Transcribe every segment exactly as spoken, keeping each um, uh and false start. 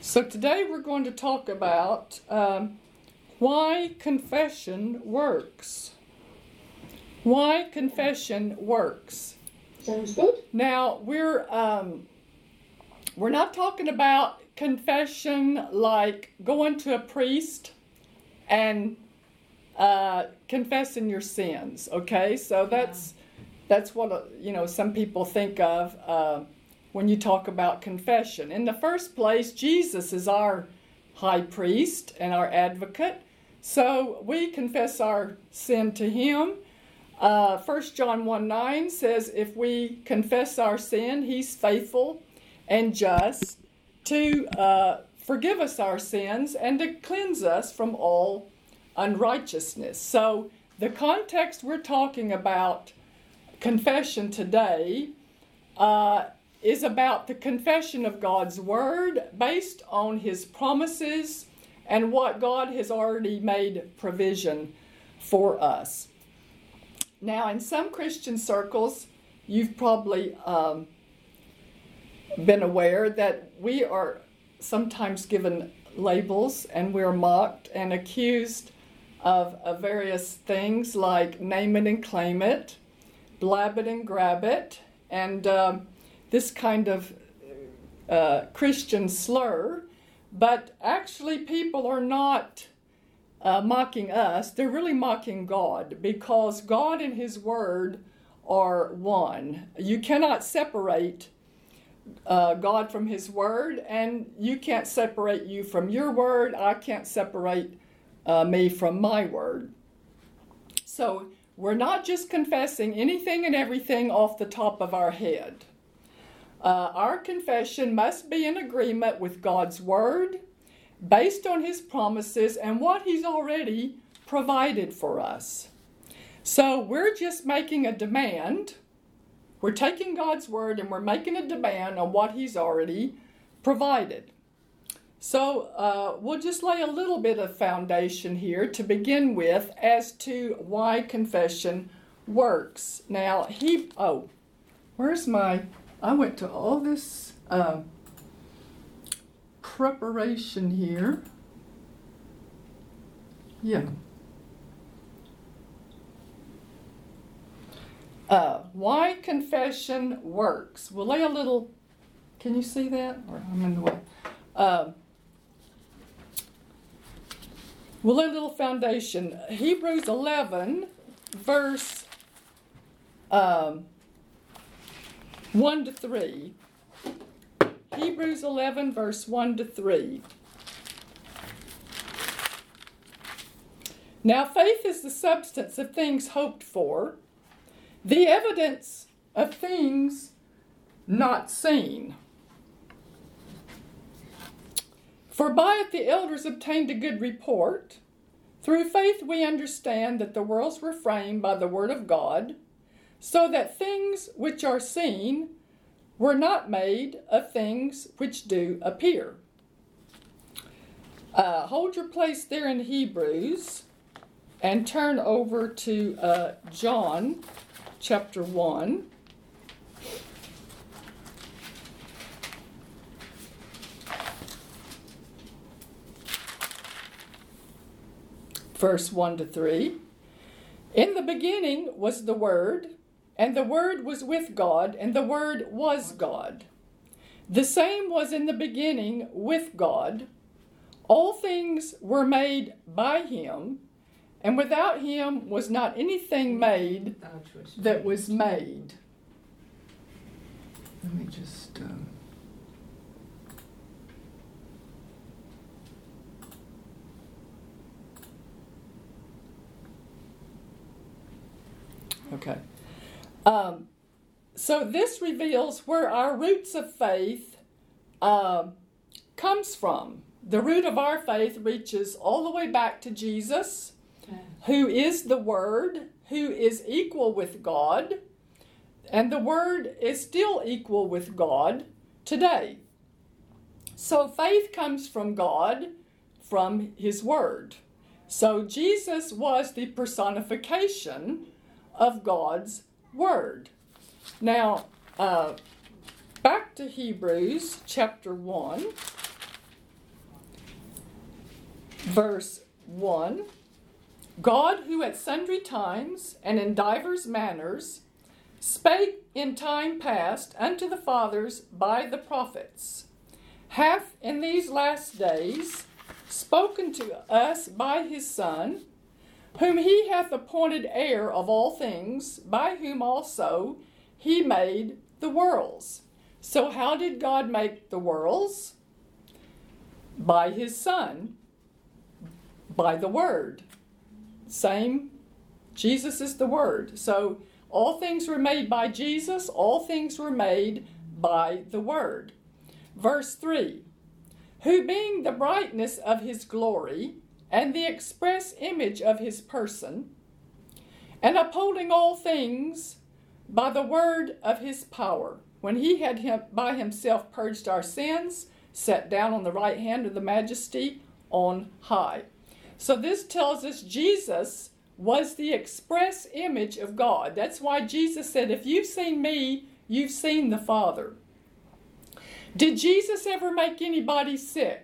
So today we're going to talk about um, why confession works. Why confession works. Sounds good. Now we're um, we're not talking about confession like going to a priest and uh, confessing your sins. Okay, so that's that's what uh, you know. Some people think of. Uh, When you talk about confession. In the first place, Jesus is our high priest and our advocate. So we confess our sin to him. Uh, First John one nine says if we confess our sin, he's faithful and just to uh, forgive us our sins and to cleanse us from all unrighteousness. So the context we're talking about confession today uh, is about the confession of God's Word based on His promises and what God has already made provision for us. Now, in some Christian circles, you've probably um, been aware that we are sometimes given labels and we're mocked and accused of, of various things like name it and claim it, blab it and grab it, and um, this kind of uh, Christian slur, but actually people are not uh, mocking us. They're really mocking God, because God and His Word are one. You cannot separate uh, God from His Word, and you can't separate you from your Word. I can't separate uh, me from my Word. So we're not just confessing anything and everything off the top of our head. Uh, our confession must be in agreement with God's Word, based on His promises and what He's already provided for us. So we're just making a demand. We're taking God's Word and we're making a demand on what He's already provided. So uh, we'll just lay a little bit of foundation here to begin with as to why confession works. Now, he, oh, where's my... I went to all this uh, preparation here. Yeah. Uh, why confession works. We'll lay a little, can you see that? Or I'm in the way. Uh, we'll lay a little foundation. Hebrews eleven, verse... Um, one to three. Hebrews eleven, verse one to three. Now faith is the substance of things hoped for, the evidence of things not seen. For by it the elders obtained a good report. Through faith we understand that the worlds were framed by the word of God, so that things which are seen were not made of things which do appear. Uh, hold your place there in Hebrews and turn over to uh, John chapter one. Verse one to three. In the beginning was the Word, and the Word was with God, and the Word was God. The same was in the beginning with God. All things were made by Him, and without Him was not anything made that was made. Let me just... Um... Okay. Um, so this reveals where our roots of faith uh, comes from. The root of our faith reaches all the way back to Jesus, who is the Word, who is equal with God, and the Word is still equal with God today. So faith comes from God, from His Word. So Jesus was the personification of God's Word. Now, uh, back to Hebrews chapter one. Verse one, God, who at sundry times and in divers manners spake in time past unto the fathers by the prophets, hath in these last days spoken to us by his Son, whom he hath appointed heir of all things, by whom also he made the worlds. So how did God make the worlds? By his Son, by the Word. Same, Jesus is the Word. So all things were made by Jesus, all things were made by the Word. Verse three, who being the brightness of his glory and the express image of his person, and upholding all things by the word of his power, when he had him, by himself purged our sins, sat down on the right hand of the majesty on high. So this tells us Jesus was the express image of God. That's why Jesus said, if you've seen me, you've seen the Father. Did Jesus ever make anybody sick?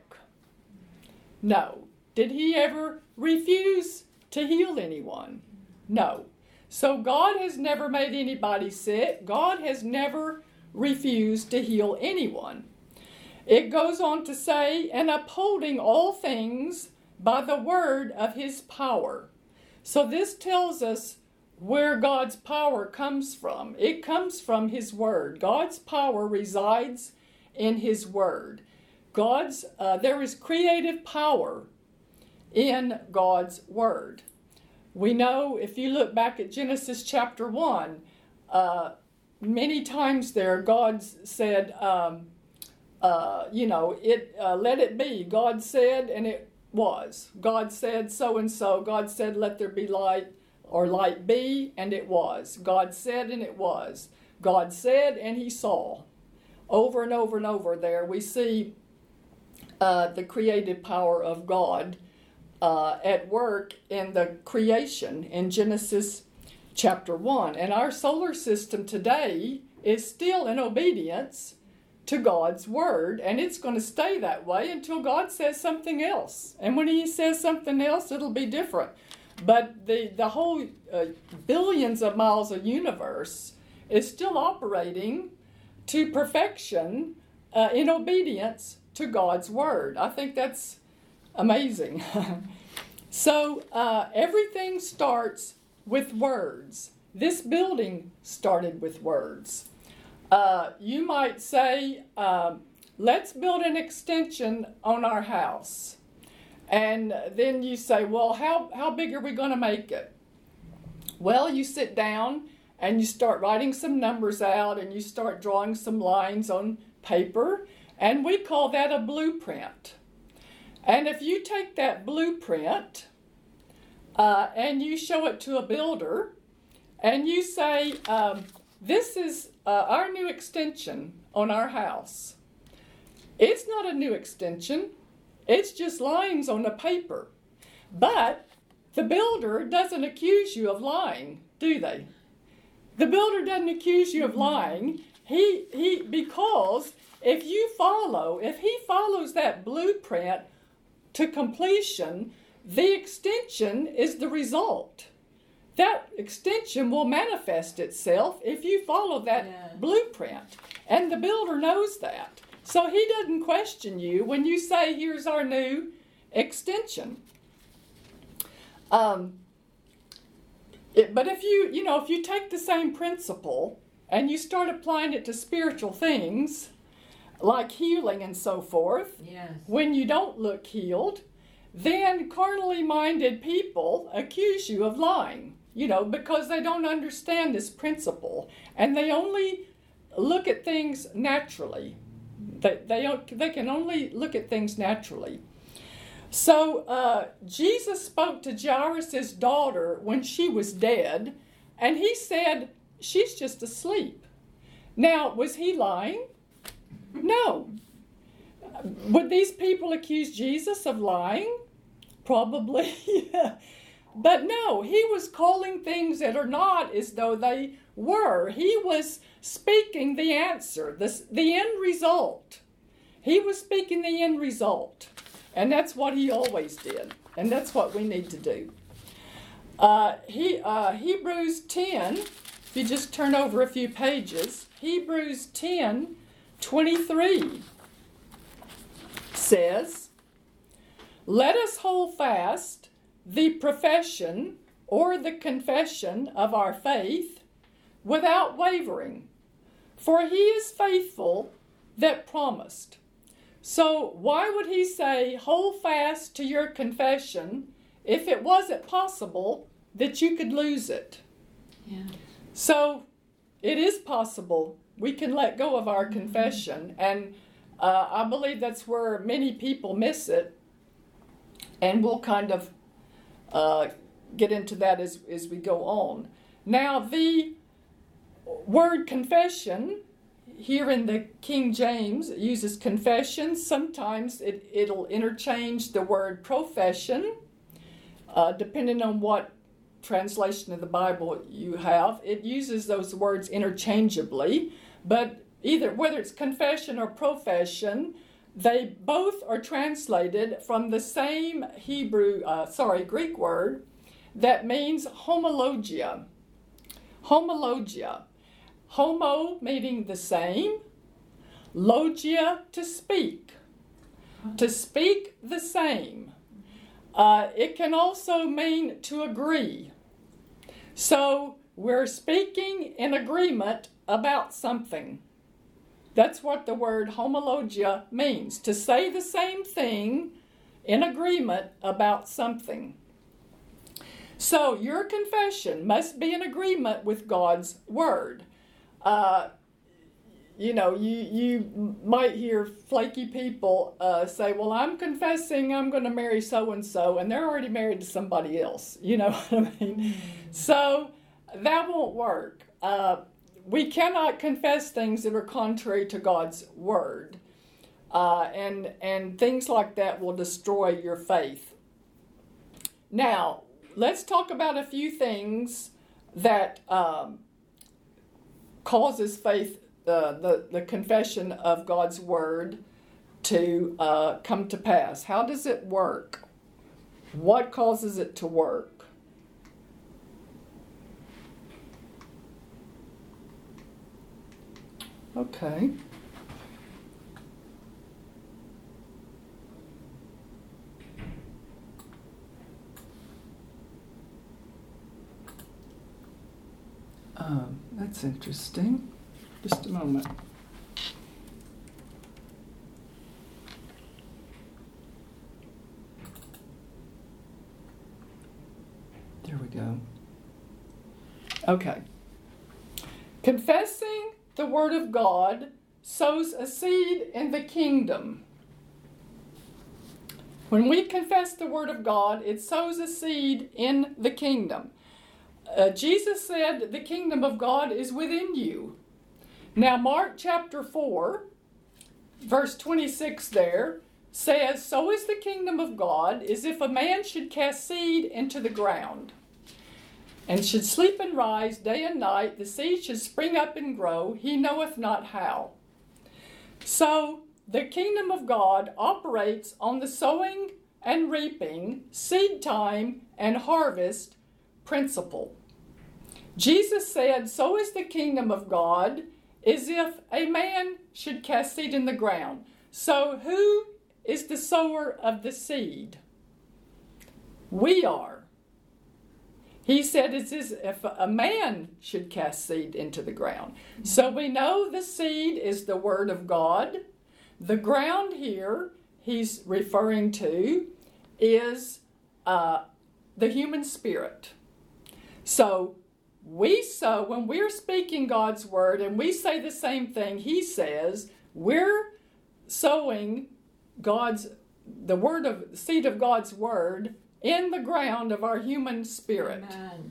No. Did he ever refuse to heal anyone? No. So God has never made anybody sick. God has never refused to heal anyone. It goes on to say, and upholding all things by the word of his power. So this tells us where God's power comes from. It comes from his word. God's power resides in his word. God's uh, there is creative power in God's word. We know, if you look back at Genesis chapter one, uh, many times there God said, um, uh, you know, it uh, let it be. God said, and it was. God said so and so. God said, let there be light, or light be, and it was. God said, and it was. God said, and he saw. Over and over and over there, we see uh, the creative power of God uh, at work in the creation in Genesis chapter one. And our solar system today is still in obedience to God's word, and it's going to stay that way until God says something else. And when he says something else, it'll be different. But the, the whole uh, billions of miles of universe is still operating to perfection uh, in obedience to God's word. I think that's amazing. So uh, everything starts with words. This building started with words. Uh, you might say, um, let's build an extension on our house. And then you say, well, how, how big are we going to make it? Well, you sit down and you start writing some numbers out and you start drawing some lines on paper, and we call that a blueprint. And if you take that blueprint uh, and you show it to a builder and you say, um, this is uh, our new extension on our house. It's not a new extension. It's just lines on the paper. But the builder doesn't accuse you of lying, do they? The builder doesn't accuse you of lying. He he because if you follow, if he follows that blueprint to completion, the extension is the result. That extension will manifest itself if you follow that yeah. blueprint. And the builder knows that. So he doesn't question you when you say, here's our new extension. Um, it, but if you, you know, if you take the same principle and you start applying it to spiritual things, like healing and so forth, yes. when you don't look healed, then carnally minded people accuse you of lying, you know, because they don't understand this principle and they only look at things naturally. They, they, don't, they can only look at things naturally. So uh, Jesus spoke to Jairus' daughter when she was dead, and he said, she's just asleep. Now, was he lying? No. Would these people accuse Jesus of lying? Probably. But no, he was calling things that are not as though they were. He was speaking the answer, the, the end result. He was speaking the end result. And that's what he always did. And that's what we need to do. Uh, he, uh, Hebrews ten, if you just turn over a few pages, Hebrews ten twenty-three says, "Let us hold fast the profession or the confession of our faith without wavering, for he is faithful that promised." So why would he say, hold fast to your confession if it wasn't possible that you could lose it? Yeah. So it is possible we can let go of our mm-hmm. confession. And uh, I believe that's where many people miss it. And we'll kind of uh, get into that as, as we go on. Now, the word confession here in the King James, it uses confession. Sometimes it, it'll interchange the word profession, uh, depending on what translation of the Bible you have. It uses those words interchangeably, but either whether it's confession or profession, they both are translated from the same Hebrew, uh, sorry, Greek word that means homologia. Homologia. Homo meaning the same, logia to speak, to speak the same. Uh, it can also mean to agree. So we're speaking in agreement about something. That's what the word homologia means, to say the same thing in agreement about something. So your confession must be in agreement with God's word. Uh, you know, you, you might hear flaky people uh, say, well, I'm confessing I'm going to marry so-and-so, and they're already married to somebody else. You know what I mean? Mm-hmm. So that won't work. Uh, we cannot confess things that are contrary to God's word. Uh, and, and things like that will destroy your faith. Now, let's talk about a few things that um, causes faith, uh, the, the confession of God's word to uh, come to pass. How does it work? What causes it to work? Okay. Um, that's interesting. Just a moment. There we go. Okay. Confessing the word of God sows a seed in the kingdom. When we confess the word of God, it sows a seed in the kingdom. Uh, Jesus said the kingdom of God is within you. Now, Mark chapter four, verse twenty-six there, says, "So is the kingdom of God, as if a man should cast seed into the ground, and should sleep and rise day and night, the seed should spring up and grow, he knoweth not how." So, the kingdom of God operates on the sowing and reaping, seed time and harvest principle. Jesus said, so is the kingdom of God, as if a man should cast seed in the ground. So who is the sower of the seed? We are. He said it's as if a man should cast seed into the ground. So we know the seed is the word of God. The ground here he's referring to is uh, the human spirit. So we sow, when we're speaking God's word and we say the same thing he says, we're sowing God's, the word of, the seed of God's word in the ground of our human spirit. Amen.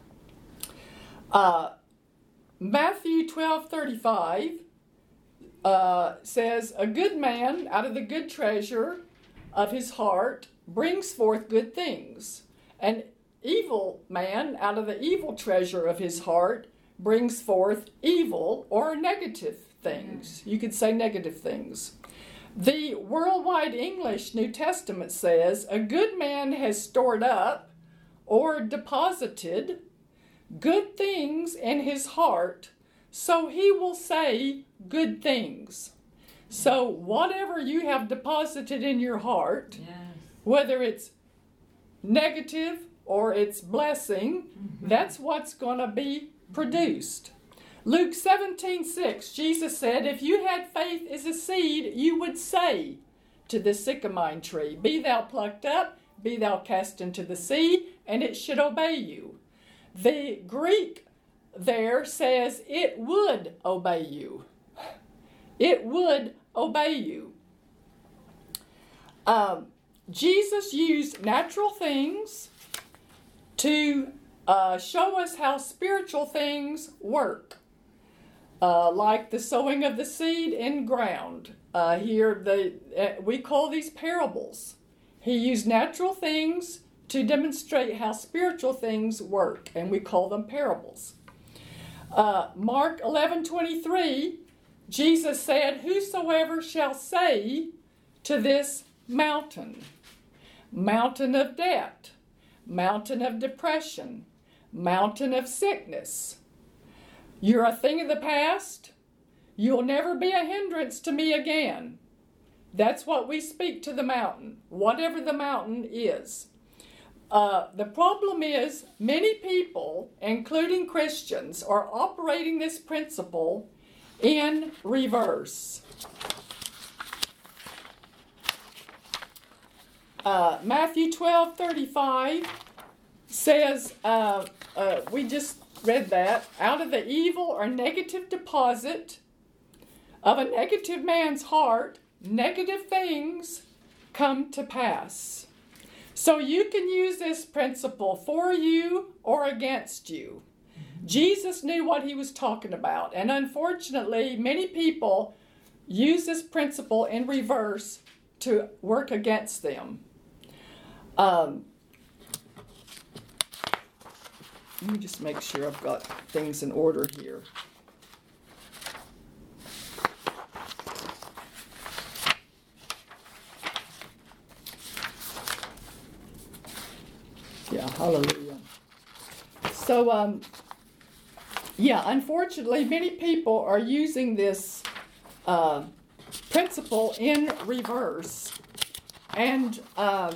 Uh, Matthew twelve thirty-five uh, says, "A good man out of the good treasure of his heart brings forth good things. An evil man out of the evil treasure of his heart brings forth evil," or negative things. You could say negative things. The Worldwide English New Testament says, a good man has stored up or deposited good things in his heart, so he will say good things. So whatever you have deposited in your heart, yes. whether it's negative or it's blessing, mm-hmm. that's what's going to be produced. Luke seventeen six, Jesus said, if you had faith as a seed, you would say to the sycamore tree, be thou plucked up, be thou cast into the sea, and it should obey you. The Greek there says it would obey you. It would obey you. Um, Jesus used natural things to uh, show us how spiritual things work. Uh, like the sowing of the seed in ground. Uh, here, the uh, we call these parables. He used natural things to demonstrate how spiritual things work, and we call them parables. Uh, Mark eleven twenty-three, Jesus said, whosoever shall say to this mountain, mountain of debt, mountain of depression, mountain of sickness, you're a thing of the past. You'll never be a hindrance to me again. That's what we speak to the mountain, whatever the mountain is. Uh, the problem is many people, including Christians, are operating this principle in reverse. Uh, Matthew twelve thirty-five says, uh, uh, we just read that, out of the evil or negative deposit of a negative man's heart, negative things come to pass. So you can use this principle for you or against you. Jesus knew what he was talking about, and unfortunately, many people use this principle in reverse to work against them. Um, Let me just make sure I've got things in order here. Yeah, hallelujah. So, um, yeah, unfortunately, many people are using this uh, principle in reverse. And uh,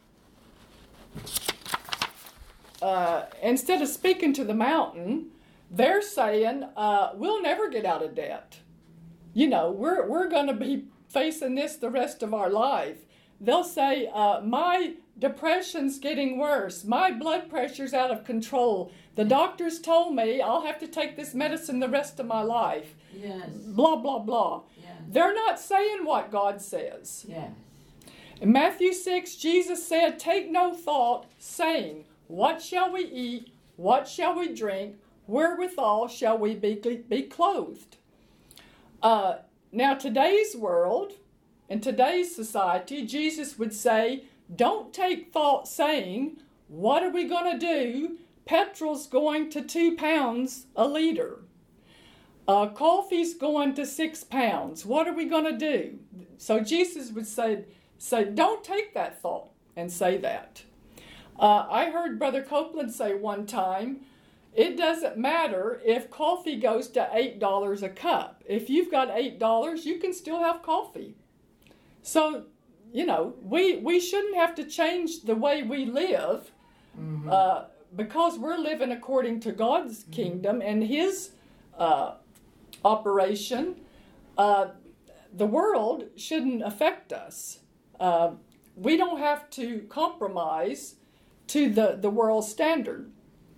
uh, instead of speaking to the mountain, they're saying, uh, we'll never get out of debt. You know, we're, we're going to be facing this the rest of our life. They'll say, uh, my depression's getting worse. My blood pressure's out of control. The doctors told me I'll have to take this medicine the rest of my life. Yes. Blah, blah, blah. Yes. They're not saying what God says. Yes. In Matthew six, Jesus said, take no thought, saying, what shall we eat? What shall we drink? Wherewithal shall we be, be clothed? Uh, now, today's world, in today's society, Jesus would say, don't take thought saying, what are we going to do? Petrol's going to two pounds a liter. Uh, coffee's going to six pounds. What are we going to do? So Jesus would say, say, don't take that thought and say that. Uh, I heard Brother Copeland say one time, it doesn't matter if coffee goes to eight dollars a cup. If you've got eight dollars, you can still have coffee. So, you know, we, we shouldn't have to change the way we live mm-hmm. uh, because we're living according to God's mm-hmm. kingdom and His uh, operation. Uh, the world shouldn't affect us. Uh, we don't have to compromise to the, the world standard.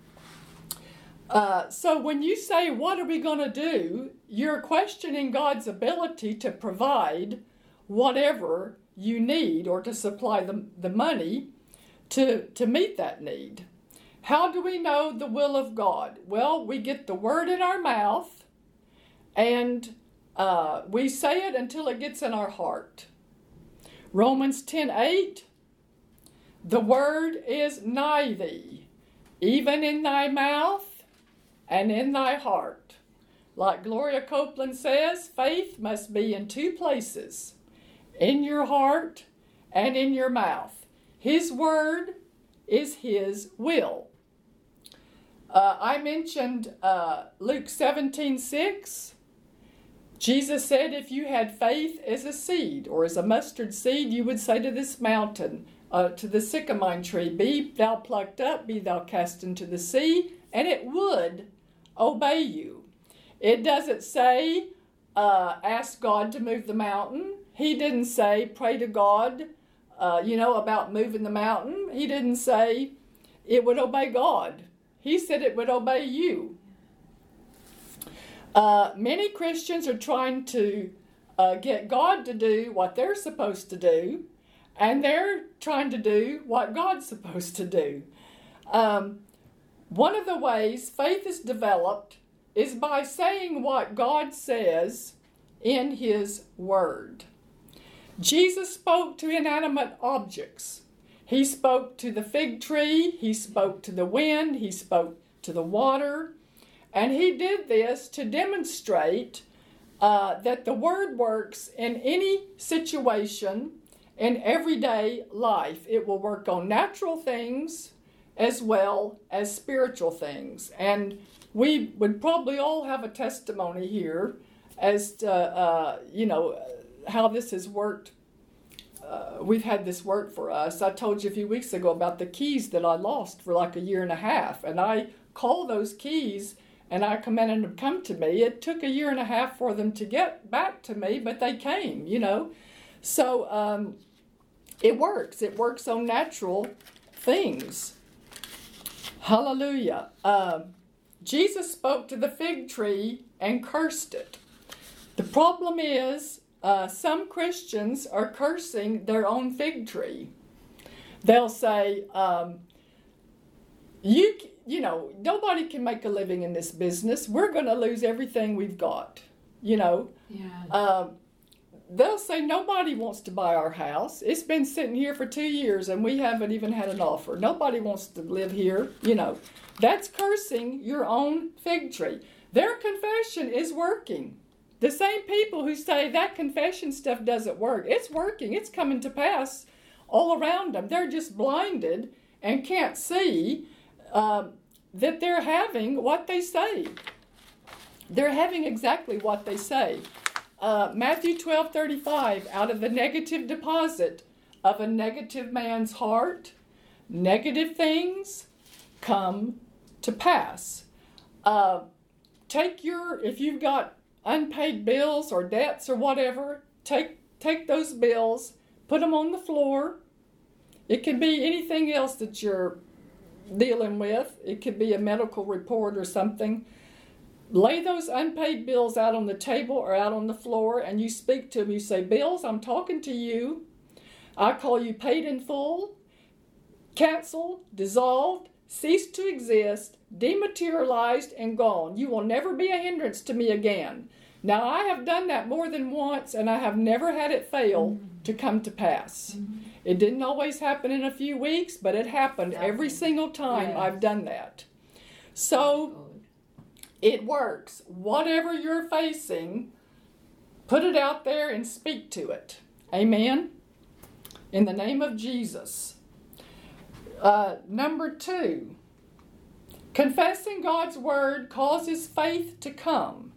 Uh, so when you say, what are we going to do? You're questioning God's ability to provide whatever you need or to supply the, the money to, to meet that need. How do we know the will of God? Well, we get the word in our mouth and uh, we say it until it gets in our heart. Romans ten eight, the word is nigh thee, even in thy mouth and in thy heart. Like Gloria Copeland says, faith must be in two places, in your heart and in your mouth. His word is his will. Uh, I mentioned uh, Luke seventeen six. Jesus said if you had faith as a seed or as a mustard seed, you would say to this mountain, uh, to the sycamore tree, be thou plucked up, be thou cast into the sea, and it would obey you. It doesn't say, uh, ask God to move the mountain. He didn't say, pray to God, uh, you know, about moving the mountain. He didn't say it would obey God. He said it would obey you. Uh, many Christians are trying to uh, get God to do what they're supposed to do, and they're trying to do what God's supposed to do. Um, one of the ways faith is developed is by saying what God says in his word. Jesus spoke to inanimate objects. He spoke to the fig tree, he spoke to the wind, he spoke to the water, and he did this to demonstrate uh, that the word works in any situation in everyday life. It will work on natural things as well as spiritual things. And we would probably all have a testimony here as to, uh, you know, how this has worked. Uh, we've had this work for us. I told you a few weeks ago about the keys that I lost for like a year and a half. And I call those keys and I commanded them to come to me. It took a year and a half for them to get back to me, but they came, you know. So um, it works. It works on natural things. Hallelujah. Um, Jesus spoke to the fig tree and cursed it. The problem is uh, some Christians are cursing their own fig tree. They'll say, um, you you know, nobody can make a living in this business. We're going to lose everything we've got, you know. Yeah. Um, they'll say nobody wants to buy our house. It's been sitting here for two years and we haven't even had an offer. Nobody wants to live here, you know. That's cursing your own fig tree. Their confession is working. The same people who say that confession stuff doesn't work, it's working. It's coming to pass all around them. They're just blinded and can't see uh, that they're having what they say. They're having exactly what they say. Uh, Matthew twelve thirty-five, out of the negative deposit of a negative man's heart, negative things come to pass. Uh, take your, if you've got unpaid bills or debts or whatever, take take those bills, put them on the floor. It can be anything else that you're dealing with. It could be a medical report or something. Lay those unpaid bills out on the table or out on the floor, and you speak to them. You say, bills, I'm talking to you. I call you paid in full, canceled, dissolved, ceased to exist, dematerialized, and gone. You will never be a hindrance to me again. Now, I have done that more than once, and I have never had it fail mm-hmm. to come to pass. Mm-hmm. It didn't always happen in a few weeks, but it happened Happened. every single time yes. I've done that. So it works. Whatever you're facing, put it out there and speak to it. Amen? In the name of Jesus. Uh, number two, confessing God's word causes faith to come.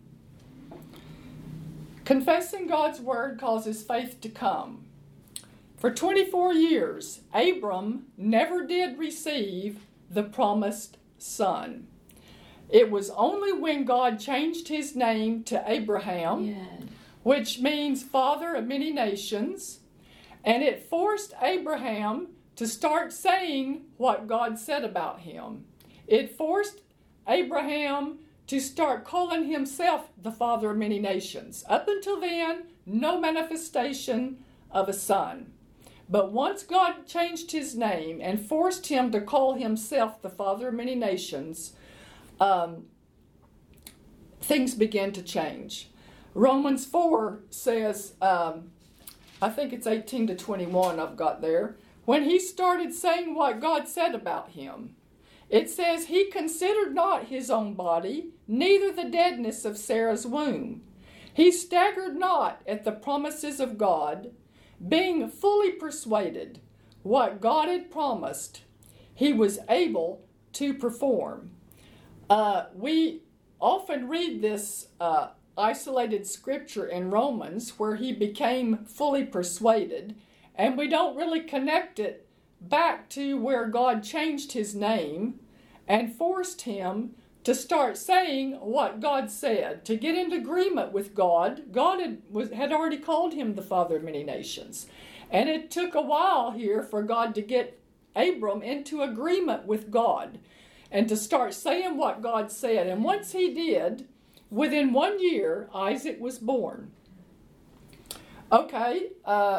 Confessing God's word causes faith to come. For twenty-four years, Abram never did receive the promised son. It was only when God changed his name to Abraham, yes. which means father of many nations, and it forced Abraham to start saying what God said about him. It forced Abraham to start calling himself the father of many nations. Up until then, no manifestation of a son. But once God changed his name and forced him to call himself the father of many nations, um, things began to change. Romans four says, um, I think it's eighteen to twenty-one I've got there, when he started saying what God said about him. It says, he considered not his own body, neither the deadness of Sarah's womb. He staggered not at the promises of God, being fully persuaded what God had promised, he was able to perform. Uh, we often read this uh, isolated scripture in Romans where he became fully persuaded, and we don't really connect it back to where God changed his name and forced him to start saying what God said, to get into agreement with God. God had, was, had already called him the father of many nations. And it took a while here for God to get Abram into agreement with God and to start saying what God said. And once he did, within one year, Isaac was born. Okay, uh,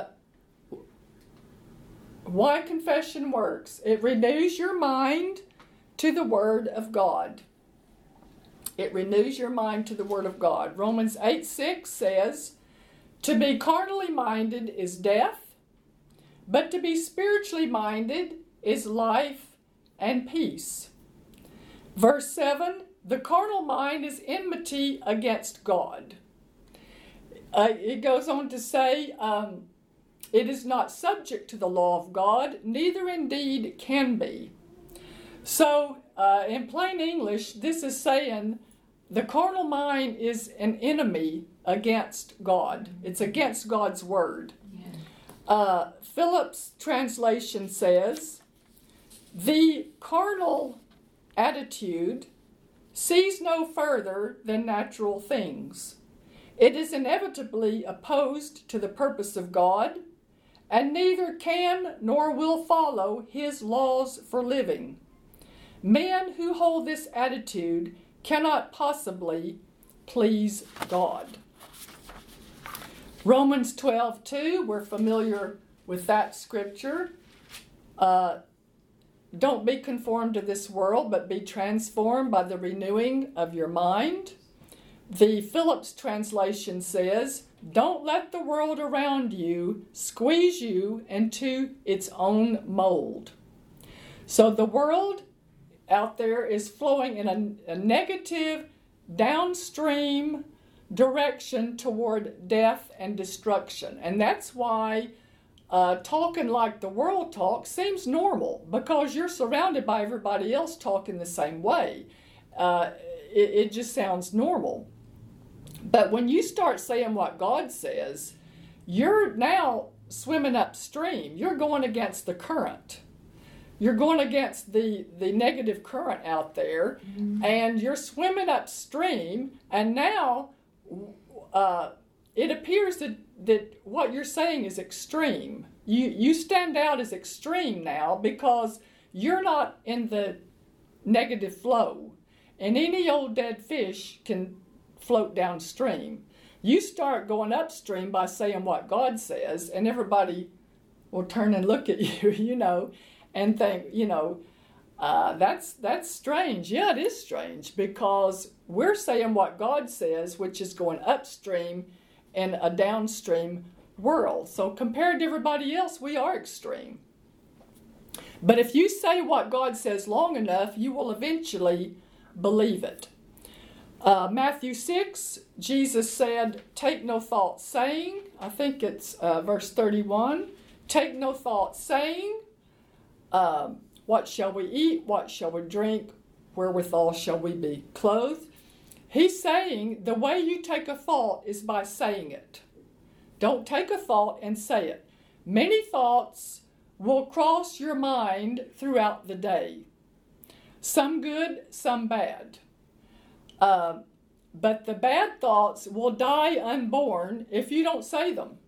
why confession works? It renews your mind to the Word of God. It renews your mind to the Word of God. Romans eight six says, to be carnally minded is death, but to be spiritually minded is life and peace. Verse seven, the carnal mind is enmity against God. Uh, it goes on to say, um, it is not subject to the law of God, neither indeed can be. So, uh, in plain English, this is saying the carnal mind is an enemy against God. It's against God's word. Yeah. Uh, Phillips' translation says, the carnal attitude sees no further than natural things. It is inevitably opposed to the purpose of God, and neither can nor will follow his laws for living. Men who hold this attitude cannot possibly please God. Romans twelve two, we're familiar with that scripture. Uh, don't be conformed to this world, but be transformed by the renewing of your mind. The Phillips translation says, don't let the world around you squeeze you into its own mold. So the world out there is flowing in a, a negative, downstream direction toward death and destruction. And that's why uh, talking like the world talks seems normal, because you're surrounded by everybody else talking the same way. Uh, it, it just sounds normal. But when you start saying what God says, you're now swimming upstream. You're going against the current. You're going against the, the negative current out there, mm-hmm. and you're swimming upstream, and now uh, it appears that, that what you're saying is extreme. You, you stand out as extreme now because you're not in the negative flow, and any old dead fish can float downstream. You start going upstream by saying what God says, and everybody will turn and look at you, you know, and think, you know, uh, that's that's strange. Yeah, it is strange, because we're saying what God says, which is going upstream in a downstream world. So compared to everybody else, we are extreme. But if you say what God says long enough, you will eventually believe it. Uh, Matthew six, Jesus said, take no thought saying, I think it's uh, verse thirty-one, take no thought saying, um, what shall we eat, what shall we drink, wherewithal shall we be clothed. He's saying the way you take a thought is by saying it. Don't take a thought and say it. Many thoughts will cross your mind throughout the day. Some good, some bad. Uh, but the bad thoughts will die unborn if you don't say them.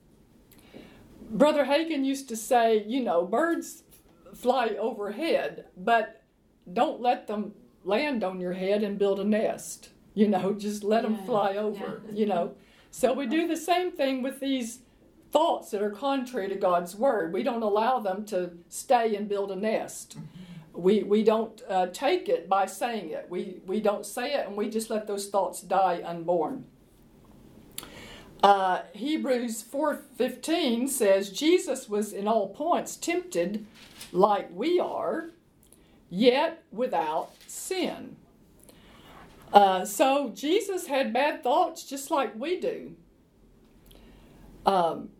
Brother Hagin used to say, you know, birds fly overhead, but don't let them land on your head and build a nest. You know, just let them yeah, fly over, yeah. you know. So we do the same thing with these thoughts that are contrary to God's word. We don't allow them to stay and build a nest. We we don't uh, take it by saying it. We we don't say it, and we just let those thoughts die unborn. Uh, Hebrews four fifteen says, Jesus was in all points tempted like we are, yet without sin. Uh, so Jesus had bad thoughts just like we do. Um,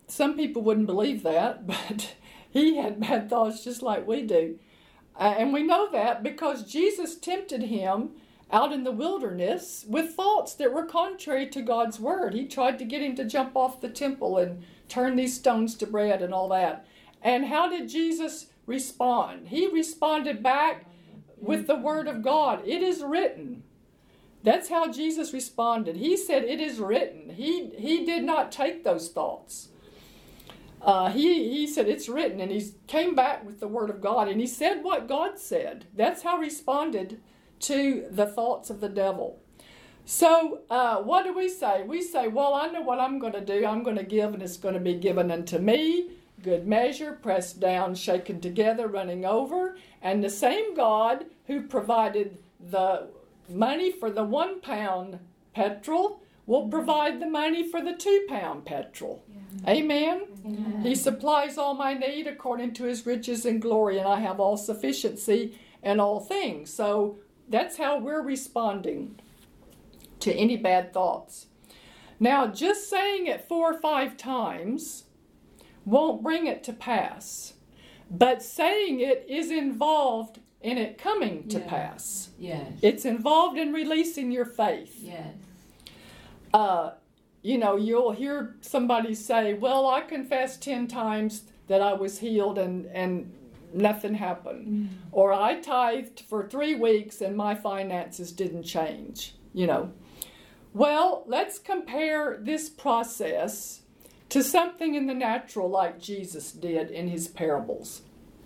some people wouldn't believe that, but he had bad thoughts just like we do. Uh, and we know that because Jesus tempted him out in the wilderness with thoughts that were contrary to God's word. He tried to get him to jump off the temple and turn these stones to bread and all that. And how did Jesus respond? He responded back with the word of God. It is written. That's how Jesus responded. He said, it is written. He he did not take those thoughts. Uh, he, he said, it's written. And he came back with the word of God. And he said what God said. That's how he responded to the thoughts of the devil. So uh, what do we say? We say, well, I know what I'm going to do. I'm going to give, and it's going to be given unto me. Good measure, pressed down, shaken together, running over. And the same God who provided the money for the one pound petrol will provide the money for the two pound petrol. Yeah. Amen? Amen? He supplies all my need according to his riches and glory, and I have all sufficiency in all things. So that's how we're responding to any bad thoughts. Now, just saying it four or five times won't bring it to pass. But saying it is involved in it coming to yes. pass. Yes. It's involved in releasing your faith. Yes. Uh, you know, you'll hear somebody say, well, I confessed ten times that I was healed and, and nothing happened. Mm. Or I tithed for three weeks and my finances didn't change. You know. Well, let's compare this process to something in the natural like Jesus did in his parables.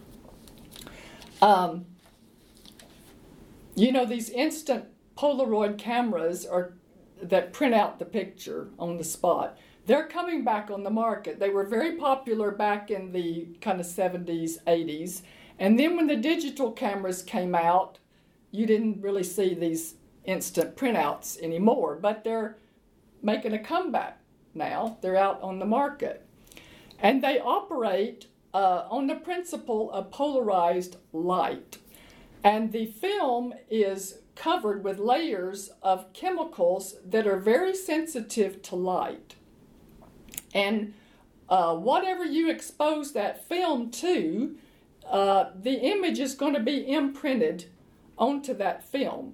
Um, you know, these instant Polaroid cameras are that print out the picture on the spot. They're coming back on the market. They were very popular back in the kind of seventies, eighties. And then when the digital cameras came out, you didn't really see these instant printouts anymore. But they're making a comeback now. They're out on the market. And they operate uh, on the principle of polarized light. And the film is covered with layers of chemicals that are very sensitive to light. And uh, whatever you expose that film to, uh, the image is going to be imprinted onto that film.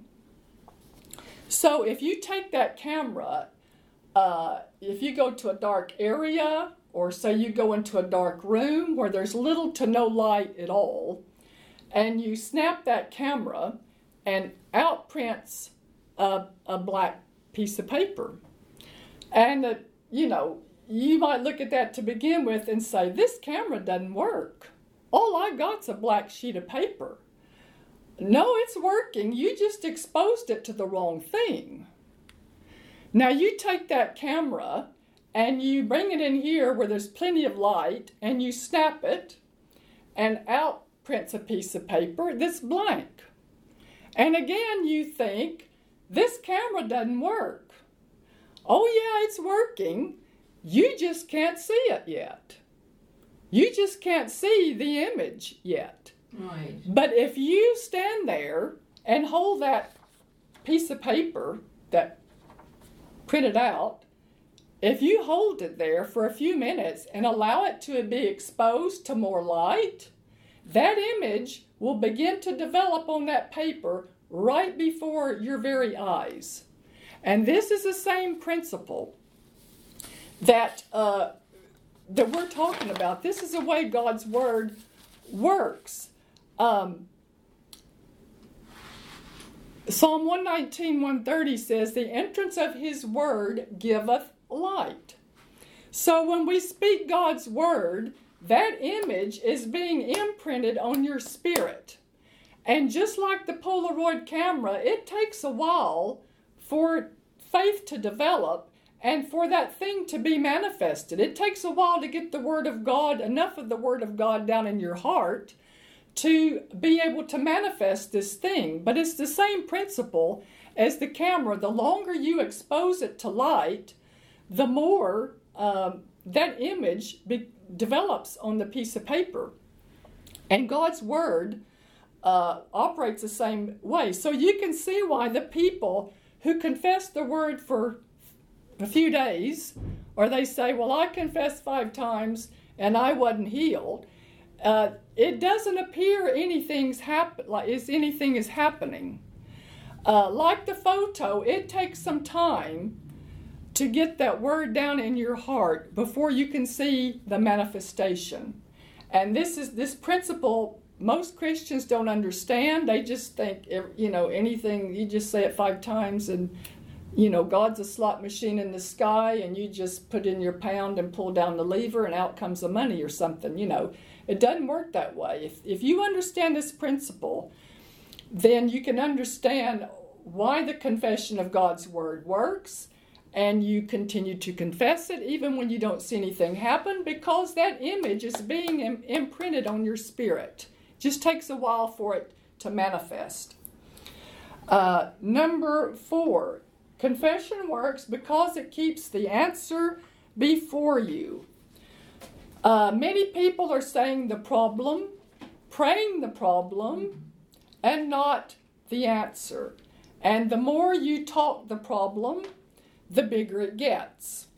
So if you take that camera, uh, if you go to a dark area, or say you go into a dark room where there's little to no light at all, and you snap that camera, and out prints a, a black piece of paper. And, uh, you know, you might look at that to begin with and say, this camera doesn't work. All I got's a black sheet of paper. No, it's working. You just exposed it to the wrong thing. Now you take that camera and you bring it in here where there's plenty of light and you snap it, and out prints a piece of paper that's blank. And again you think, this camera doesn't work. Oh yeah, it's working. You just can't see it yet. You just can't see the image yet. Right. But if you stand there and hold that piece of paper that printed out, if you hold it there for a few minutes and allow it to be exposed to more light, that image will begin to develop on that paper right before your very eyes. And this is the same principle that uh, that we're talking about. This is the way God's Word works. Um, Psalm one nineteen, one thirty says, the entrance of his word giveth light. So when we speak God's word, that image is being imprinted on your spirit. And just like the Polaroid camera, it takes a while for faith to develop and for that thing to be manifested. It takes a while to get the Word of God, enough of the Word of God down in your heart to be able to manifest this thing. But it's the same principle as the camera. The longer you expose it to light, the more um, that image be- develops on the piece of paper. And God's Word uh, operates the same way. So you can see why the people who confess the Word for a few days, or they say, well, I confessed five times and I wasn't healed, uh, it doesn't appear anything's happen like is anything is happening. Uh, like the photo, it takes some time to get that word down in your heart before you can see the manifestation. And this is this principle most Christians don't understand. They just think, you know, anything, you just say it five times and, you know, God's a slot machine in the sky and you just put in your pound and pull down the lever and out comes the money or something, you know. It doesn't work that way. If, if you understand this principle, then you can understand why the confession of God's word works, and you continue to confess it even when you don't see anything happen, because that image is being im- imprinted on your spirit. It just takes a while for it to manifest. Uh, number four, confession works because it keeps the answer before you. Uh, many people are saying the problem, praying the problem, and not the answer. And the more you talk the problem, the bigger it gets.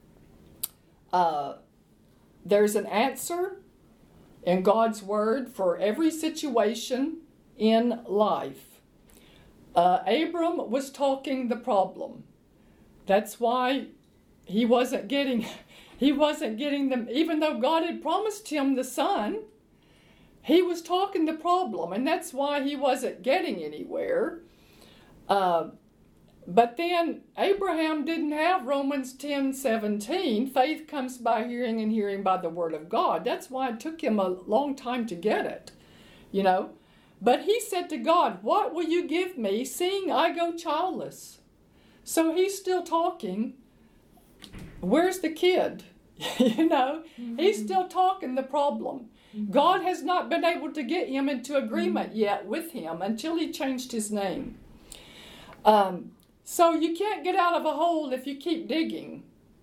Uh, there's an answer in God's word for every situation in life. Uh, Abram was talking the problem. That's why he wasn't getting, he wasn't getting them, even though God had promised him the son, he was talking the problem, and that's why he wasn't getting anywhere. Uh, But then Abraham didn't have Romans ten seventeen. Faith comes by hearing and hearing by the word of God. That's why it took him a long time to get it, you know. But he said to God, what will you give me, seeing I go childless? So he's still talking. Where's the kid? you know, mm-hmm. He's still talking the problem. Mm-hmm. God has not been able to get him into agreement mm-hmm. yet with him until he changed his name. Um... So you can't get out of a hole if you keep digging.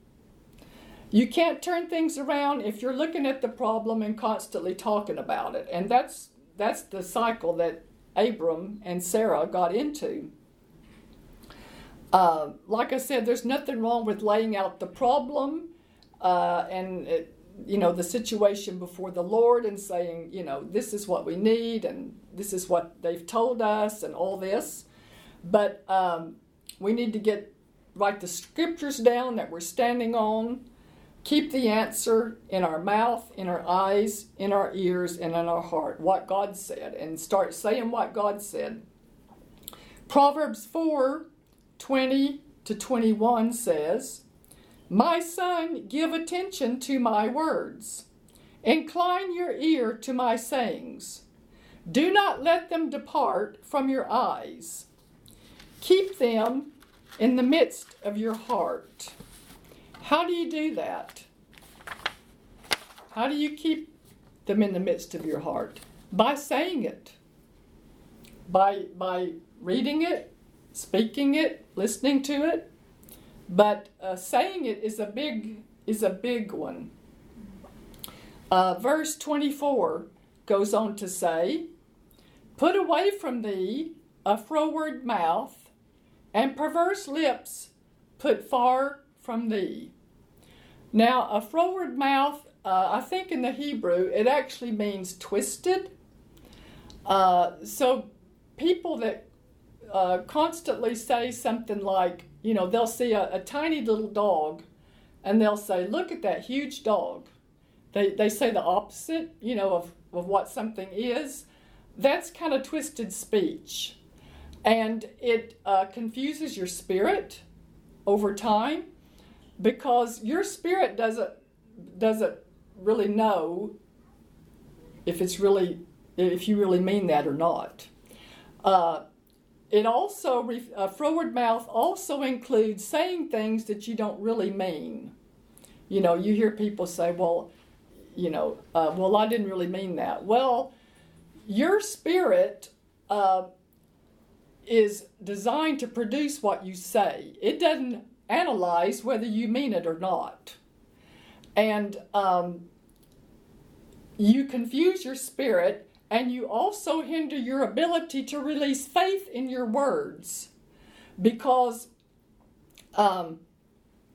You can't turn things around if you're looking at the problem and constantly talking about it. And that's that's the cycle that Abram and Sarah got into. Uh, like I said, there's nothing wrong with laying out the problem uh, and it, you know, the situation before the Lord and saying, you know, this is what we need and this is what they've told us and all this. But um, we need to get, write the scriptures down that we're standing on, keep the answer in our mouth, in our eyes, in our ears, and in our heart, what God said, and start saying what God said. Proverbs four, twenty to twenty-one says, my son, give attention to my words. Incline your ear to my sayings. Do not let them depart from your eyes. Keep them in the midst of your heart. How do you do that? How do you keep them in the midst of your heart? By saying it. By, by reading it, speaking it, listening to it. But uh, saying it is a big, is a big one. Uh, verse twenty-four goes on to say, put away from thee a froward mouth, and perverse lips put far from thee. Now, a froward mouth, uh, I think in the Hebrew, it actually means twisted. Uh, so people that uh, constantly say something like, you know, they'll see a, a tiny little dog, and they'll say, look at that huge dog. They, they say the opposite, you know, of, of what something is. That's kind of twisted speech. And it uh, confuses your spirit over time, because your spirit doesn't doesn't really know if it's really if you really mean that or not. Uh, it also a froward mouth also includes saying things that you don't really mean. You know, you hear people say, "Well, you know, uh, well, I didn't really mean that." Well, your spirit. Uh, is designed to produce what you say. It doesn't analyze whether you mean it or not. And um, you confuse your spirit, and you also hinder your ability to release faith in your words, because um,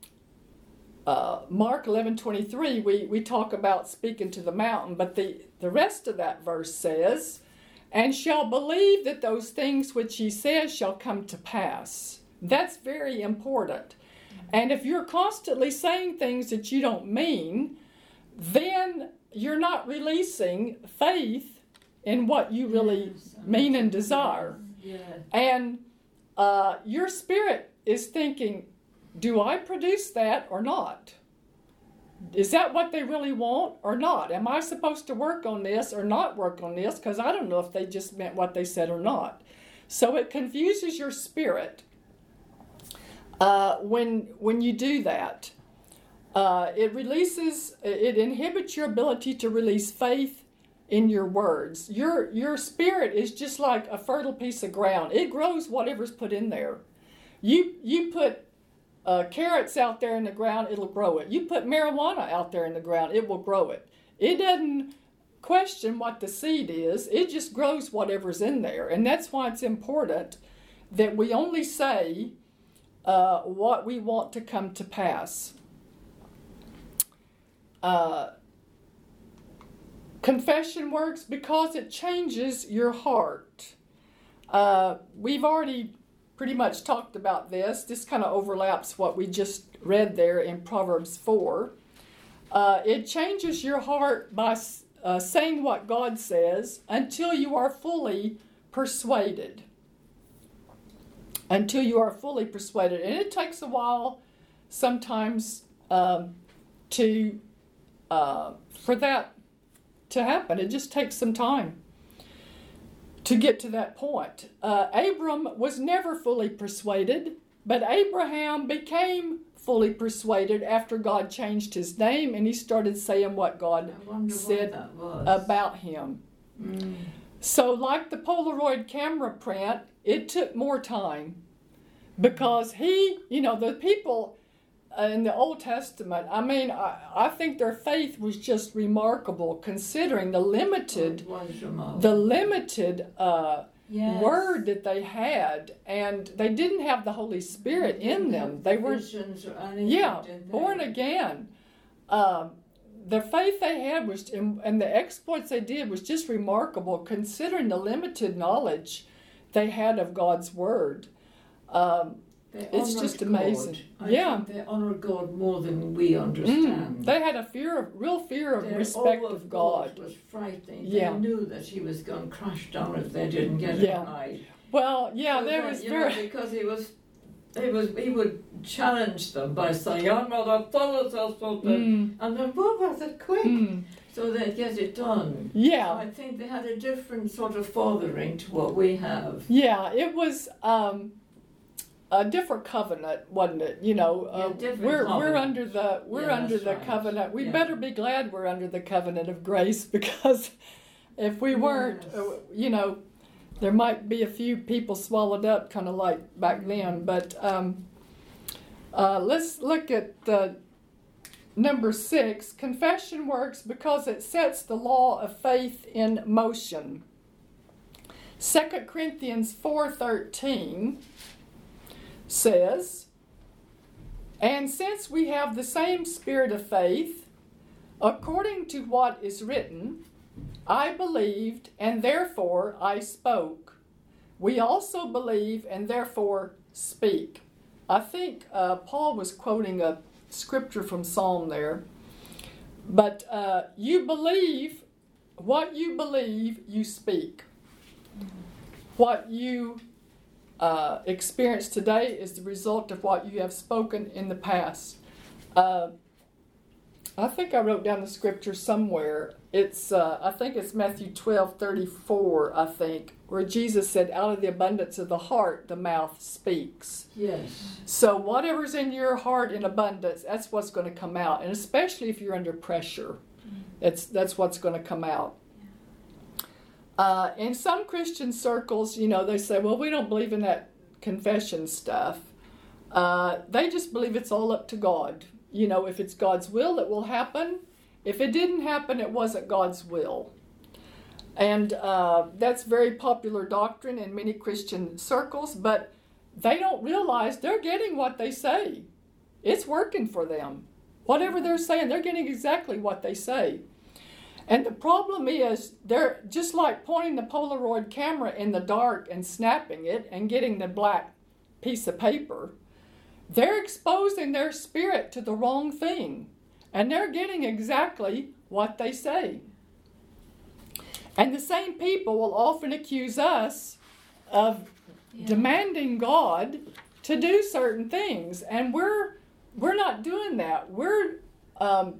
uh, Mark eleven twenty-three, we, we talk about speaking to the mountain, but the, the rest of that verse says, and shall believe that those things which he says shall come to pass. That's very important. And if you're constantly saying things that you don't mean, then you're not releasing faith in what you really yes, mean and desire. Yeah. And uh, your spirit is thinking, do I produce that or not? Is that what they really want or not? Am I supposed to work on this or not work on this? Because I don't know if they just meant what they said or not. So it confuses your spirit uh, when when you do that. Uh, it releases, it inhibits your ability to release faith in your words. Your your spirit is just like a fertile piece of ground. It grows whatever's put in there. You you put uh, carrots out there in the ground, it'll grow it. You put marijuana out there in the ground, it will grow it. It doesn't question what the seed is. It just grows whatever's in there. And that's why it's important that we only say uh, what we want to come to pass. Uh, confession works because it changes your heart. Uh, we've already pretty much talked about this. This kind of overlaps what we just read there in Proverbs four. Uh, it changes your heart by uh, saying what God says until you are fully persuaded. Until you are fully persuaded. And it takes a while sometimes um, to uh, for that to happen. It just takes some time to get to that point. Uh, Abram was never fully persuaded, but Abraham became fully persuaded after God changed his name and he started saying what God said about him. Mm. So like the Polaroid camera print, it took more time because he, you know, the people in the Old Testament, I mean, I, I think their faith was just remarkable considering the limited, the limited uh, yes. word that they had, and they didn't have the Holy Spirit they in them. They were, anything, yeah, born again. Uh, the faith they had was, and the exploits they did was just remarkable considering the limited knowledge they had of God's word. Um, They it's just God. amazing. I yeah, think they honoured God more than we understand. Mm. They had a fear of, real fear of Their respect awe of God. was frightening. Yeah. They knew that he was going to crash down if they didn't get Yeah. it right. Well, yeah, So there that, was you very. know, because he was, he was, he would challenge them by saying, "I'm not a fellow something," Mm. and then boom, was it quick, Mm. so they'd get it done. So Yeah, I think they had a different sort of fathering to what we have. yeah, it was um, a different covenant, wasn't it? You know, uh, Yeah, different we're we're covenant. under the we're Yeah, under that's the right. covenant. We Yeah. better be glad we're under the covenant of grace because if we weren't, Yes. uh, you know, there might be a few people swallowed up, kind of like back then. But um, uh, let's look at the number six. Confession works because it sets the law of faith in motion. Second Corinthians four thirteen says, "And since we have the same spirit of faith, according to what is written, I believed and therefore I spoke. We also believe and therefore speak." I think uh, Paul was quoting a scripture from Psalm there. But uh, you believe, what you believe, you speak. What you uh, experience today is the result of what you have spoken in the past. Uh, I think I wrote down the scripture somewhere. It's uh, I think it's Matthew twelve thirty-four, I think, where Jesus said, "Out of the abundance of the heart, the mouth speaks." Yes. So whatever's in your heart in abundance, that's what's going to come out. And especially if you're under pressure, that's, that's what's going to come out. Uh, in some Christian circles, you know, they say, well, we don't believe in that confession stuff. Uh, they just believe it's all up to God. You know, if it's God's will, it will happen. If it didn't happen, it wasn't God's will. And uh, that's very popular doctrine in many Christian circles, but they don't realize they're getting what they say. It's working for them. Whatever they're saying, they're getting exactly what they say. And the problem is, they're just like pointing the Polaroid camera in the dark and snapping it and getting the black piece of paper. They're exposing their spirit to the wrong thing. And they're getting exactly what they say. And the same people will often accuse us of yeah. demanding God to do certain things. And we're we're not doing that. We're um,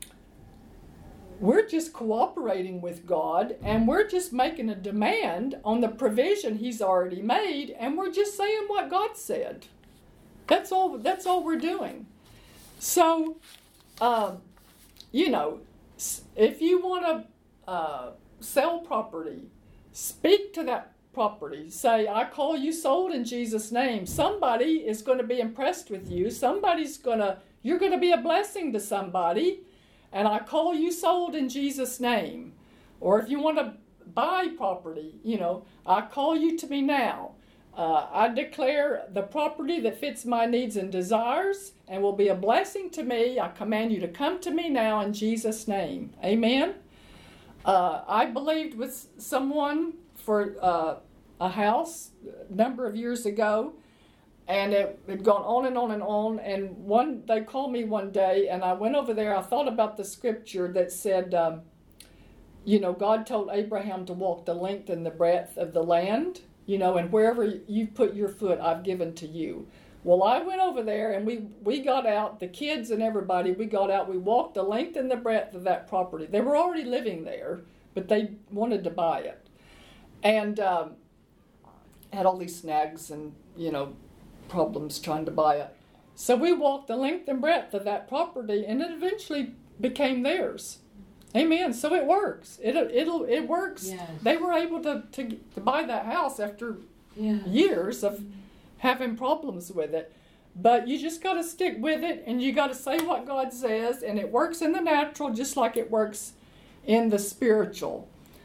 we're just cooperating with God, and we're just making a demand on the provision He's already made, and we're just saying what God said. That's all. That's all we're doing. So, uh, you know, if you want to uh, sell property, speak to that property. Say, I call you sold in Jesus' name. Somebody is going to be impressed with you. Somebody's going to, you're going to be a blessing to somebody. And I call you sold in Jesus' name. Or if you want to buy property, you know, I call you to me now. Uh, I declare the property that fits my needs and desires and will be a blessing to me. I command you to come to me now in Jesus' name. Amen. Uh, I believed with someone for uh, a house a number of years ago, and it had gone on and on and on. And one, they called me one day, and I went over there. I thought about the scripture that said, um, you know, God told Abraham to walk the length and the breadth of the land, you know, and wherever you put your foot, I've given to you. Well, I went over there, and we, we got out, the kids and everybody, we got out, we walked the length and the breadth of that property. They were already living there, but they wanted to buy it. And um, had all these snags and, you know, problems trying to buy it. So we walked the length and breadth of that property, and it eventually became theirs. Amen. So it works. It it'll it works. Yes. They were able to, to to buy that house after yes. years of having problems with it. But you just got to stick with it, and you got to say what God says, and it works in the natural just like it works in the spiritual.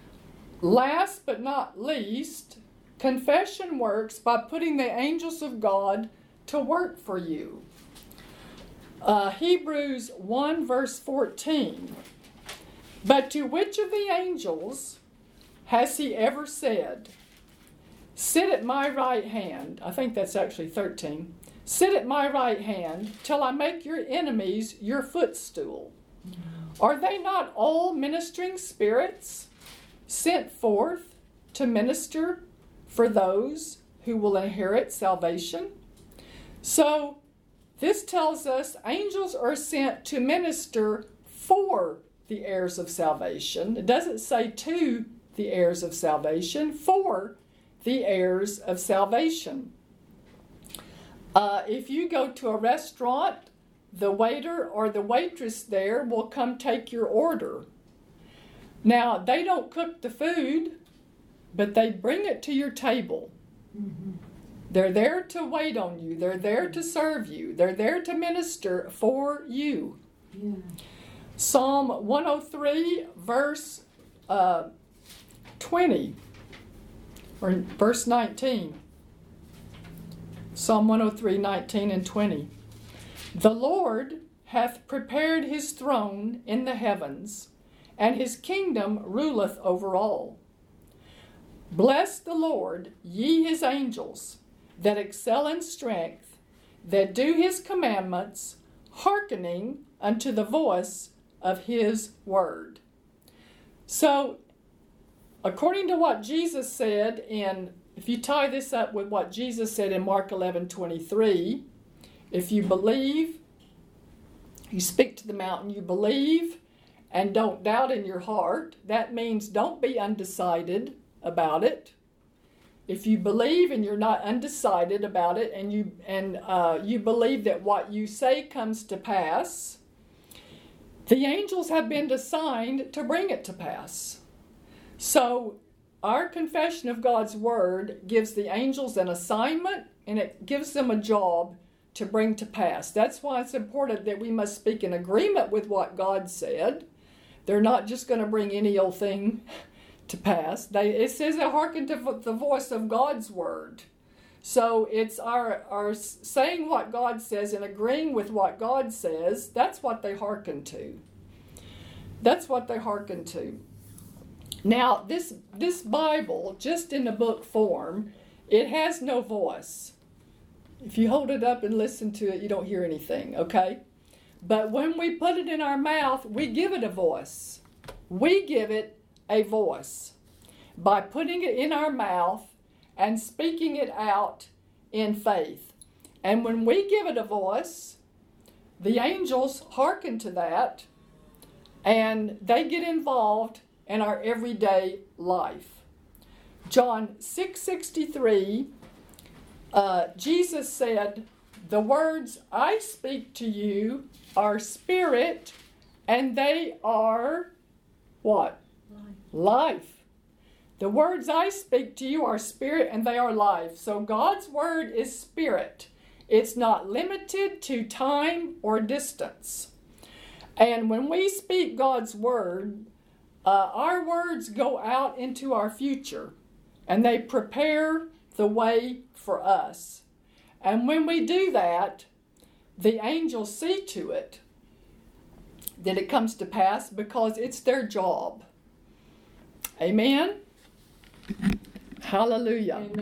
Last but not least, confession works by putting the angels of God to work for you. Uh, Hebrews one verse fourteen. But to which of the angels has he ever said, sit at my right hand? I think that's actually thirteen. Sit at my right hand till I make your enemies your footstool. Mm-hmm. Are they not all ministering spirits sent forth to minister for those who will inherit salvation? So this tells us angels are sent to minister for the heirs of salvation. It doesn't say to the heirs of salvation, for the heirs of salvation. Uh, if you go to a restaurant, the waiter or the waitress there will come take your order. Now, they don't cook the food, but they bring it to your table. Mm-hmm. They're there to wait on you. They're there to serve you. They're there to minister for you. Yeah. Psalm one oh three, verse uh, twenty, or verse nineteen. Psalm one oh three, nineteen and twenty. The Lord hath prepared his throne in the heavens, and his kingdom ruleth over all. Bless the Lord, ye his angels, that excel in strength, that do his commandments, hearkening unto the voice of his word. So, according to what Jesus said in, if you tie this up with what Jesus said in Mark eleven twenty-three, if you believe, you speak to the mountain, you believe, and don't doubt in your heart, that means don't be undecided about it. If you believe and you're not undecided about it, and you and uh, you believe that what you say comes to pass, the angels have been assigned to bring it to pass. So our confession of God's word gives the angels an assignment, and it gives them a job to bring to pass. That's why it's important that we must speak in agreement with what God said. They're not just going to bring any old thing to pass. They, it says they hearken to the voice of God's word. So it's our, our saying what God says and agreeing with what God says. That's what they hearken to. That's what they hearken to. Now, this this Bible, just in the book form, it has no voice. If you hold it up and listen to it, you don't hear anything, okay? But when we put it in our mouth, we give it a voice. We give it a voice by putting it in our mouth and speaking it out in faith. And when we give it a voice, the angels hearken to that, and they get involved in our everyday life. John six sixty-three, uh, Jesus said, "The words I speak to you are spirit, and they are," what? Life. Life. The words I speak to you are spirit, and they are life. So God's word is spirit. It's not limited to time or distance. And when we speak God's word, uh, our words go out into our future, and they prepare the way for us. And when we do that, the angels see to it that it comes to pass because it's their job. Amen? Hallelujah. Amen.